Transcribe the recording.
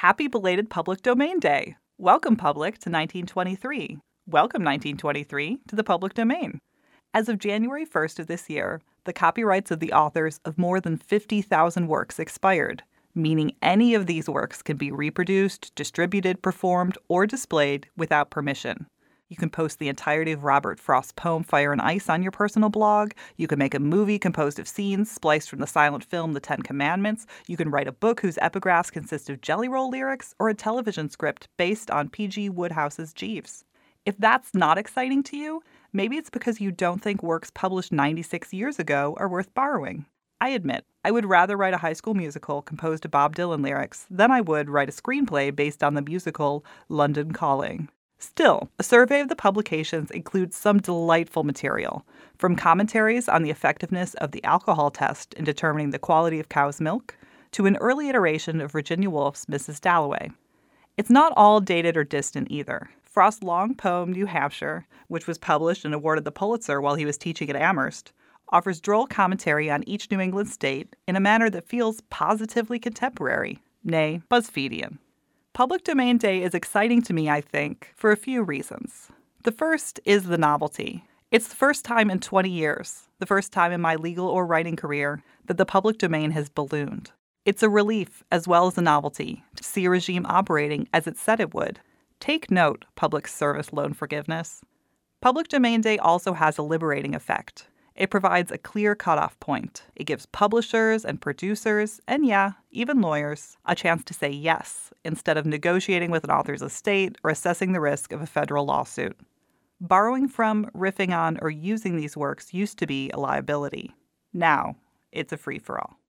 Happy belated Public Domain Day! Welcome, public, to 1923. Welcome, 1923, to the public domain. As of January 1st of this year, the copyrights of the authors of more than 50,000 works expired, meaning any of these works can be reproduced, distributed, performed, or displayed without permission. You can post the entirety of Robert Frost's poem Fire and Ice on your personal blog. You can make a movie composed of scenes spliced from the silent film The Ten Commandments. You can write a book whose epigraphs consist of Jelly Roll lyrics, or a television script based on P.G. Wodehouse's Jeeves. If that's not exciting to you, maybe it's because you don't think works published 96 years ago are worth borrowing. I admit, I would rather write a High School Musical composed of Bob Dylan lyrics than I would write a screenplay based on the musical London Calling. Still, a survey of the publications includes some delightful material, from commentaries on the effectiveness of the alcohol test in determining the quality of cow's milk, to an early iteration of Virginia Woolf's Mrs. Dalloway. It's not all dated or distant either. Frost's long poem New Hampshire, which was published and awarded the Pulitzer while he was teaching at Amherst, offers droll commentary on each New England state in a manner that feels positively contemporary, nay, BuzzFeedian. Public Domain Day is exciting to me, I think, for a few reasons. The first is the novelty. It's the first time in 20 years, the first time in my legal or writing career, that the public domain has ballooned. It's a relief as well as a novelty to see a regime operating as it said it would. Take note, Public Service Loan Forgiveness. Public Domain Day also has a liberating effect. It provides a clear cutoff point. It gives publishers and producers, and yeah, even lawyers, a chance to say yes instead of negotiating with an author's estate or assessing the risk of a federal lawsuit. Borrowing from, riffing on, or using these works used to be a liability. Now, it's a free-for-all.